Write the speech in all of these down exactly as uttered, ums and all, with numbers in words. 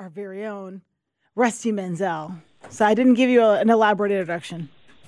our very own Rusty Menzel. So I didn't give you a, an elaborate introduction.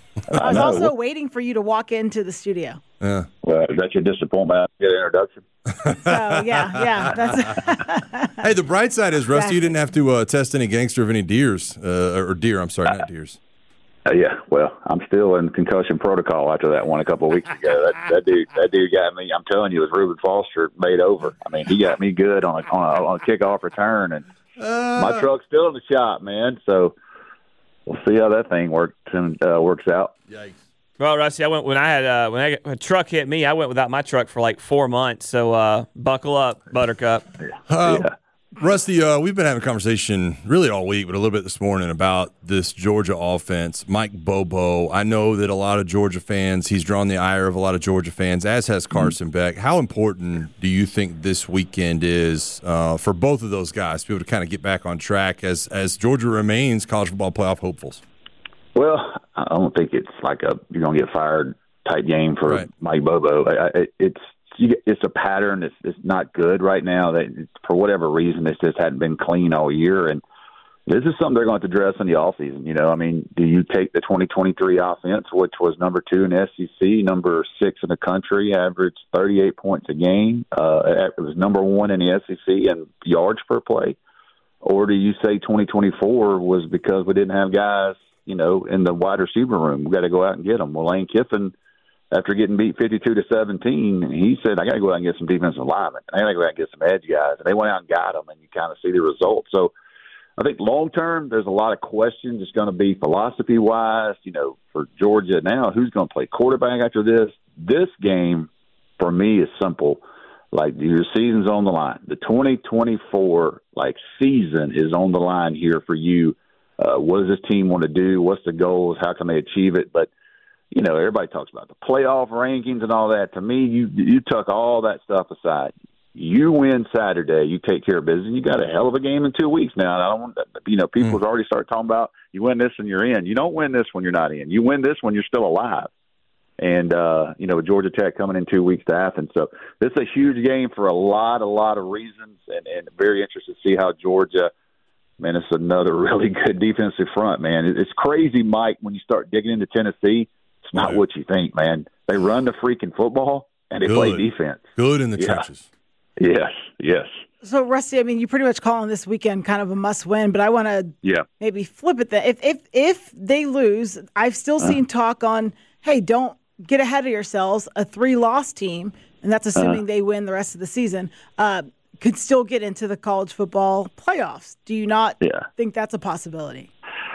I was also waiting for you to walk into the studio. Yeah. Well, is that your disappointment? I get an introduction. So, yeah, yeah. That's hey, the bright side is, Rusty, exactly. You didn't have to uh, test any gangster of any deers. Uh, or deer, I'm sorry, uh, not deers. Uh, yeah, well, I'm still in concussion protocol after that one a couple of weeks ago. That, that dude that dude got me, I'm telling you, it was Reuben Foster made over. I mean, he got me good on a, on a, on a kickoff return, and uh, my truck's still in the shop, man. So we'll see how that thing works and uh, works out. Yikes. Well, Rusty, I went when I had uh, when, I, when a truck hit me. I went without my truck for like four months. So uh, buckle up, Buttercup. Uh, yeah. Rusty, uh, we've been having a conversation really all week, but a little bit this morning about this Georgia offense. Mike Bobo, I know that a lot of Georgia fans, he's drawn the ire of a lot of Georgia fans, as has Carson mm-hmm. Beck. How important do you think this weekend is uh, for both of those guys to be able to kind of get back on track as as Georgia remains college football playoff hopefuls? Well, I don't think it's like a you're going to get fired type game for right. Mike Bobo. I, I, it's it's a pattern. It's, it's not good right now. That for whatever reason, this just hadn't been clean all year, and this is something they're going to have to address in the offseason. You know, I mean, do you take the twenty twenty-three offense, which was number two in the S E C, number six in the country, averaged thirty-eight points a game. Uh, it was number one in the S E C in yards per play, or do you say twenty twenty-four was because we didn't have guys, you know, in the wide receiver room? We got to go out and get them. Well, Lane Kiffin, after getting beat fifty-two to seventeen, he said, I got to go out and get some defensive linemen. I got to go out and get some edge guys. And they went out and got them, and you kind of see the results. So I think long-term, there's a lot of questions. It's going to be philosophy-wise, you know, for Georgia now, who's going to play quarterback after this? This game, for me, is simple. Like, your season's on the line. The twenty twenty-four, like, season is on the line here for you. Uh, what does this team want to do? What's the goals? How can they achieve it? But, you know, everybody talks about the playoff rankings and all that. To me, you you tuck all that stuff aside. You win Saturday, you take care of business. You got a hell of a game in two weeks now. I don't want, you know, people mm. already start talking about you win this and you're in. You don't win this when you're not in. You win this when you're still alive. And uh, you know, Georgia Tech coming in two weeks to Athens, so this is a huge game for a lot, a lot of reasons, and, and very interested to see how Georgia. Man, it's another really good defensive front, man. It's crazy, Mike, when you start digging into Tennessee. It's not right. what you think, man. They run the freaking football, and they Good. play defense. Good in the yeah. trenches. Yes, yes. So, Rusty, I mean, you pretty much calling this weekend kind of a must-win, but I want to yeah. maybe flip it. That if, if, if they lose, I've still seen uh, talk on, hey, don't get ahead of yourselves, a three-loss team, and that's assuming uh, they win the rest of the season, uh, could still get into the college football playoffs. Do you not yeah. think that's a possibility?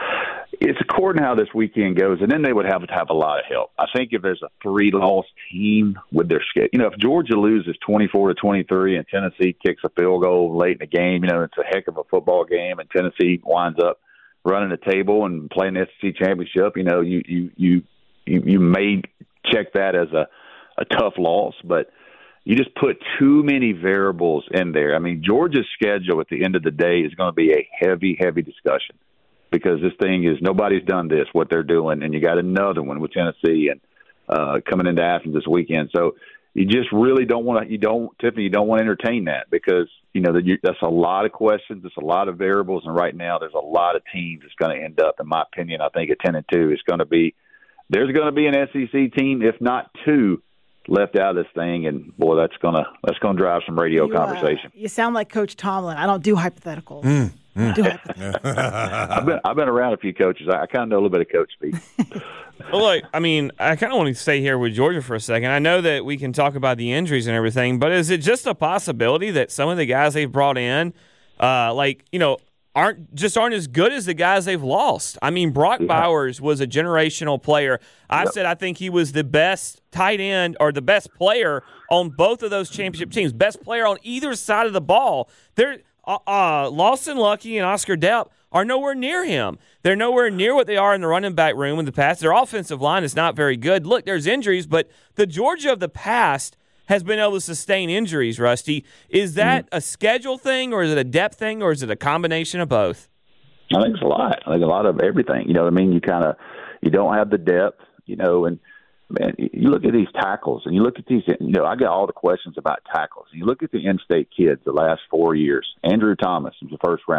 It's according to how this weekend goes, and then they would have to have a lot of help. I think if there's a three-loss team with their schedule, you know, if Georgia loses twenty-four to twenty-three and Tennessee kicks a field goal late in the game, you know, it's a heck of a football game, and Tennessee winds up running the table and playing the S E C championship, you know, you you you you, you may check that as a, a tough loss, but you just put too many variables in there. I mean, Georgia's schedule at the end of the day is going to be a heavy, heavy discussion because this thing is nobody's done this, what they're doing, and you got another one with Tennessee and uh, coming into Athens this weekend. So you just really don't want to – you don't – Tiffany, you don't want to entertain that because, you know, that's a lot of questions. There's a lot of variables, and right now there's a lot of teams that's going to end up, in my opinion, I think at ten and two is going to be – there's going to be an S E C team, if not two, left out of this thing, and boy, that's gonna that's gonna drive some radio you, conversation. Uh, you sound like Coach Tomlin. I don't do hypotheticals. Mm, mm. Do hypotheticals. I've been I've been around a few coaches. I, I kind of know a little bit of coach speak. Well, look, I mean, I kind of want to stay here with Georgia for a second. I know that we can talk about the injuries and everything, but is it just a possibility that some of the guys they've brought in, uh, like you know, aren't just aren't as good as the guys they've lost? I mean, Brock yeah. Bowers was a generational player. I yep. said I think he was the best tight end or the best player on both of those championship teams, best player on either side of the ball. They're, uh, uh, Lawson Lucky and Oscar Delp are nowhere near him. They're nowhere near what they are in the running back room in the past. Their offensive line is not very good. Look, there's injuries, but the Georgia of the past has been able to sustain injuries, Rusty. Is that mm-hmm. a schedule thing, or is it a depth thing, or is it a combination of both? I think it's a lot. I think a lot of everything. You know what I mean? You kind of you don't have the depth, you know, and man, you look at these tackles, and you look at these, you know, I got all the questions about tackles. You look at the in-state kids the last four years. Andrew Thomas was a first-rounder.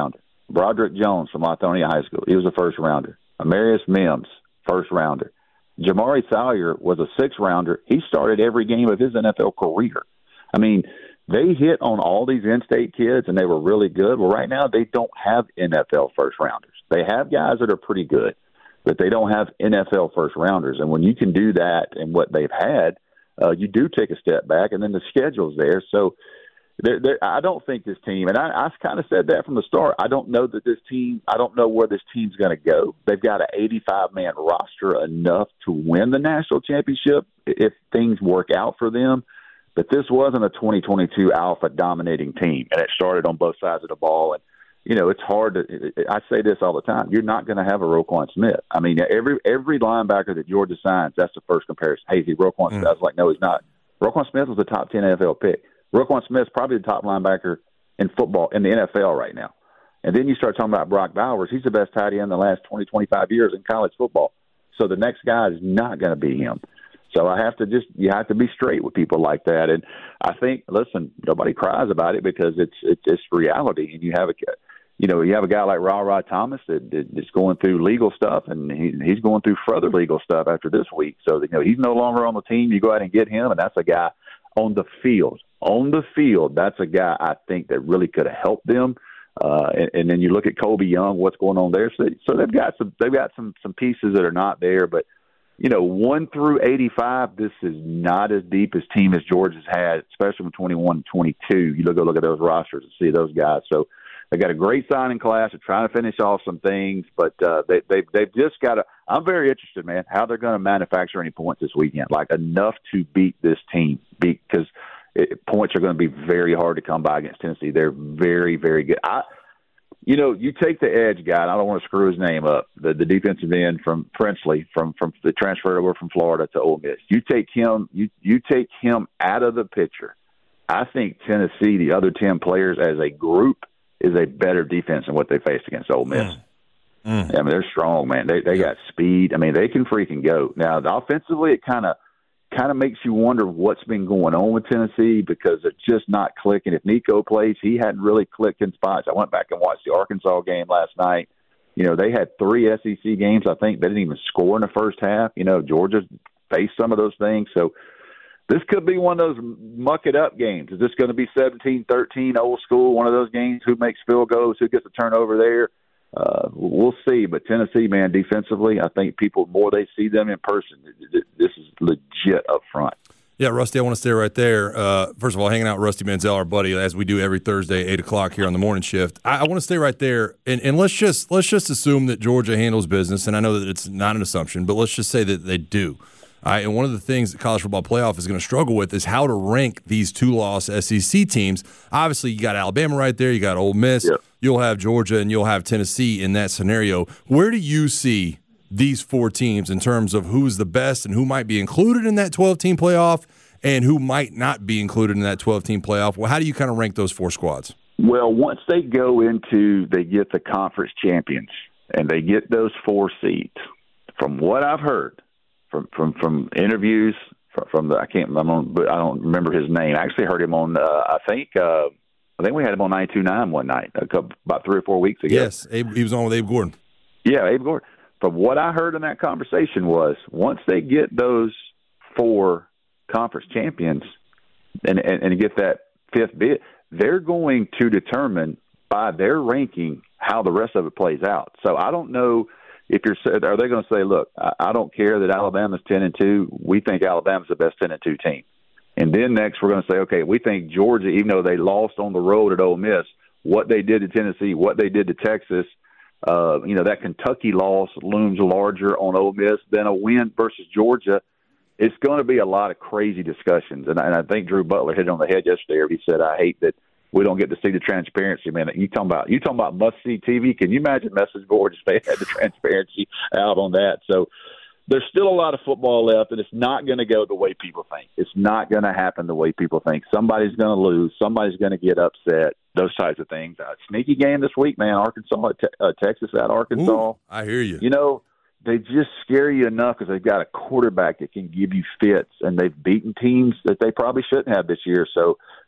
Broderick Jones from Lithonia High School. He was a first rounder. Amarius Mims, first rounder. Jamari Salyer was a sixth rounder. He started every game of his N F L career. I mean, they hit on all these in-state kids, and they were really good. Well, right now they don't have N F L first rounders. They have guys that are pretty good, but they don't have N F L first rounders. And when you can do that and what they've had, uh, you do take a step back, and then the schedule's there. So they're, they're, I don't think this team, and I, I kind of said that from the start, I don't know that this team, I don't know where this team's going to go. They've got an eighty-five man roster enough to win the national championship if things work out for them. But this wasn't a twenty twenty-two alpha dominating team, and it started on both sides of the ball. And, you know, it's hard to – I say this all the time. You're not going to have a Roquan Smith. I mean, every every linebacker that Georgia signs, that's the first comparison. Hey, is he Roquan Smith? Mm. I was like, no, he's not. Roquan Smith was a top ten N F L pick. Roquan Smith's probably the top linebacker in football in the N F L right now. And then you start talking about Brock Bowers. He's the best tight end in the last twenty, twenty-five years in college football. So the next guy is not going to be him. So I have to just – you have to be straight with people like that. And I think, listen, nobody cries about it because it's it's, it's reality. And you have a – you know, you have a guy like Ra Ra Thomas that, that's going through legal stuff, and he, he's going through further legal stuff after this week. So, you know, he's no longer on the team. You go out and get him, and that's a guy on the field. On the field, that's a guy I think that really could have helped them. Uh, and, and then you look at Kobe Young, what's going on there. So, so they've got some they've got some some pieces that are not there. But, you know, one through eighty-five, this is not as deep as team as Georgia's had, especially from twenty-one to twenty-two. You look go look at those rosters and see those guys. So they got a great signing class. They're trying to finish off some things, but uh, they they they've just got to. I'm very interested, man, how they're going to manufacture any points this weekend, like enough to beat this team, because it, points are going to be very hard to come by against Tennessee. They're very, very good. I, you know, you take the edge guy. And I don't want to screw his name up. The the defensive end from Princely, from from the transfer over from Florida to Ole Miss. You take him. You you take him out of the picture. I think Tennessee, the other ten players as a group, is a better defense than what they faced against Ole Miss. Mm. Mm. I mean, they're strong, man. They they got speed. I mean, they can freaking go. Now, offensively, it kind of kind of makes you wonder what's been going on with Tennessee, because it's just not clicking. If Nico plays, he hadn't really clicked in spots. I went back and watched the Arkansas game last night. You know, they had three S E C games, I think. They didn't even score in the first half. You know, Georgia faced some of those things. So this could be one of those muck-it-up games. Is this going to be seventeen thirteen, old school, one of those games? Who makes field goals? Who gets a turnover there? Uh, we'll see. But Tennessee, man, defensively, I think people, more they see them in person, this is legit up front. Yeah, Rusty, I want to stay right there. Uh, first of all, hanging out with Rusty Manziel, our buddy, as we do every Thursday, eight o'clock here on the morning shift. I, I want to stay right there, and, and let's just let's just assume that Georgia handles business, and I know that it's not an assumption, but let's just say that they do. All right, and one of the things that College Football Playoff is going to struggle with is how to rank these two-loss S E C teams. Obviously, you got Alabama right there. You got Ole Miss. Yep. You'll have Georgia, and you'll have Tennessee in that scenario. Where do you see these four teams in terms of who's the best and who might be included in that twelve-team playoff and who might not be included in that twelve-team playoff? Well, how do you kind of rank those four squads? Well, once they go into, they get the conference champions, and they get those four seeds, from what I've heard, From, from from interviews from, from the I can't I'm on, but I don't remember his name. I actually heard him on uh, I think uh, I think we had him on ninety-two point nine one night a couple, about three or four weeks ago. Yes, Abe, he was on with Abe Gordon. Yeah, Abe Gordon. But what I heard in that conversation was once they get those four conference champions and and, and get that fifth bid, they're going to determine by their ranking how the rest of it plays out. So I don't know. If you're, are they going to say, look, I, I don't care that Alabama's ten and two. We think Alabama's the best ten and two team. And then next we're going to say, okay, we think Georgia, even though they lost on the road at Ole Miss, what they did to Tennessee, what they did to Texas, uh, you know, that Kentucky loss looms larger on Ole Miss than a win versus Georgia. It's going to be a lot of crazy discussions. And I, and I think Drew Butler hit it on the head yesterday. He said, I hate that we don't get to see the transparency, man. You talking about you talking about must see T V? Can you imagine message boards if they had the transparency out on that? So there's still a lot of football left, and it's not going to go the way people think. It's not going to happen the way people think. Somebody's going to lose. Somebody's going to get upset. Those types of things. Uh, sneaky game this week, man. Arkansas, at te- uh, Texas at Arkansas. Ooh, I hear you. You know, they just scare you enough because they've got a quarterback that can give you fits, and they've beaten teams that they probably shouldn't have this year. So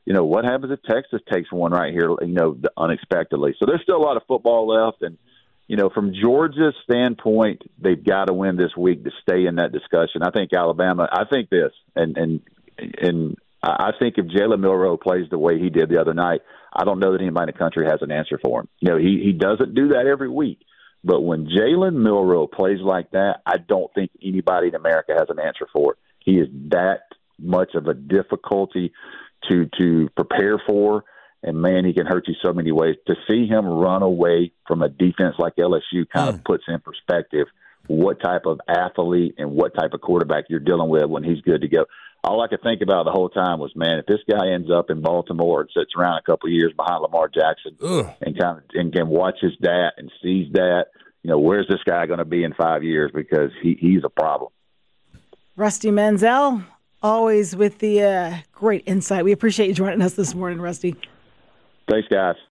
you know, what happens if Texas takes one right here, you know, unexpectedly? So there's still a lot of football left. And, you know, from Georgia's standpoint, they've got to win this week to stay in that discussion. I think Alabama, I think this, and, and, and I think if Jalen Milroe plays the way he did the other night, I don't know that anybody in the country has an answer for him. You know, he, he doesn't do that every week. But when Jalen Milroe plays like that, I don't think anybody in America has an answer for it. He is that much of a difficulty to to prepare for, and, man, he can hurt you so many ways. To see him run away from a defense like L S U kind mm. of puts in perspective what type of athlete and what type of quarterback you're dealing with when he's good to go. All I could think about the whole time was, man, if this guy ends up in Baltimore and sits around a couple of years behind Lamar Jackson Ugh. and kind of and can watch his dad and sees that, you know, where's this guy going to be in five years? Because he, he's a problem. Rusty Mansell, always with the uh, great insight. We appreciate you joining us this morning, Rusty. Thanks, guys.